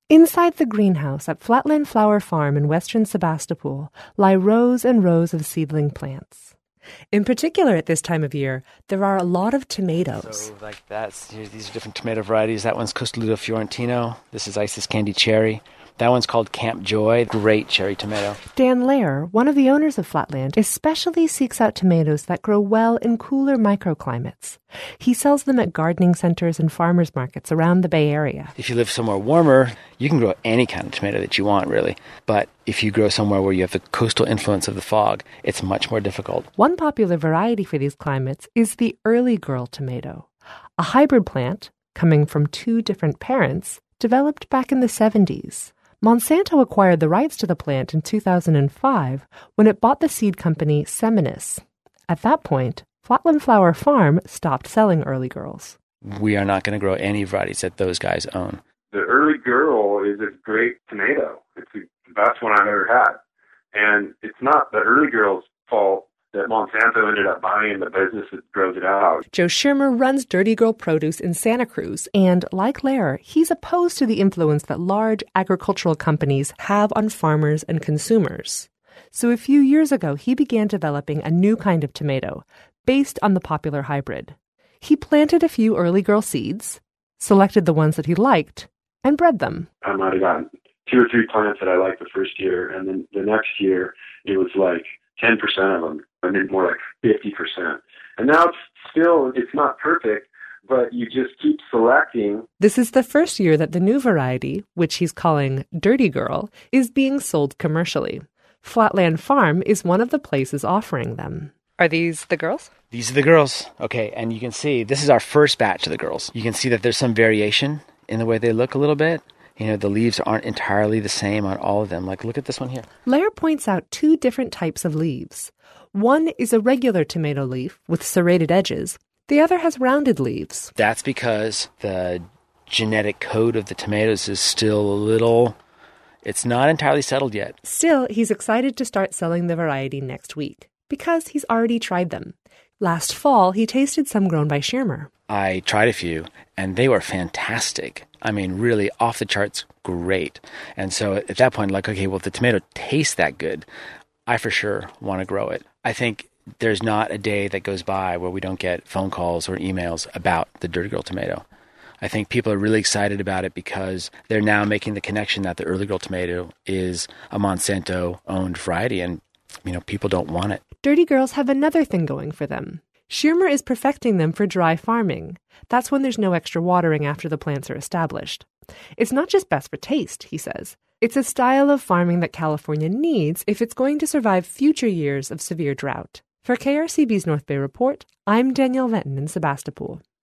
Inside the greenhouse at Flatland Flower Farm in western Sebastopol lie rows and rows of seedling plants. In particular, at this time of year, there are a lot of tomatoes. So like these are different tomato varieties. That one's Costoludo Fiorentino. This is Isis Candy Cherry. That one's called Camp Joy. Great cherry tomato. Dan Lair, one of the owners of Flatland, especially seeks out tomatoes that grow well in cooler microclimates. He sells them at gardening centers and farmers markets around the Bay Area. If you live somewhere warmer, you can grow any kind of tomato that you want, really. But if you grow somewhere where you have the coastal influence of the fog, it's much more difficult. One popular variety for these climates is the early girl tomato, a hybrid plant coming from two different parents developed back in the 70s. Monsanto acquired the rights to the plant in 2005 when it bought the seed company Seminis. At that point, Flatland Flower Farm stopped selling early girls. We are not going to grow any varieties that those guys own. The early girl is a great tomato. It's the best one I've ever had. And it's not the early girl's fault that Monsanto ended up buying the business that grows it out. Joe Schirmer runs Dirty Girl Produce in Santa Cruz, and like Lair, he's opposed to the influence that large agricultural companies have on farmers and consumers. So a few years ago, he began developing a new kind of tomato based on the popular hybrid. He planted a few early girl seeds, selected the ones that he liked, and bred them. I might have gotten 2 or 3 plants that I liked the first year, and then the next year it was like 10% of them. I mean, more like 50%. And now it's not perfect, but you just keep selecting. This is the first year that the new variety, which he's calling Dirty Girl, is being sold commercially. Flatland Farm is one of the places offering them. Are these the girls? These are the girls. Okay, and you can see, this is our first batch of the girls. You can see that there's some variation in the way they look a little bit. You know, the leaves aren't entirely the same on all of them. Like, look at this one here. Lair points out 2 different types of leaves. One is a regular tomato leaf with serrated edges. The other has rounded leaves. That's because the genetic code of the tomatoes is still it's not entirely settled yet. Still, he's excited to start selling the variety next week because he's already tried them. Last fall, he tasted some grown by Schirmer. I tried a few, and they were fantastic. I mean, really off the charts great. And so at that point, like, okay, well, if the tomato tastes that good, I for sure want to grow it. I think there's not a day that goes by where we don't get phone calls or emails about the Dirty Girl tomato. I think people are really excited about it because they're now making the connection that the early girl tomato is a Monsanto-owned variety, and, you know, people don't want it. Dirty Girls have another thing going for them. Schirmer is perfecting them for dry farming. That's when there's no extra watering after the plants are established. It's not just best for taste, he says. It's a style of farming that California needs if it's going to survive future years of severe drought. For KRCB's North Bay Report, I'm Danielle Venton in Sebastopol.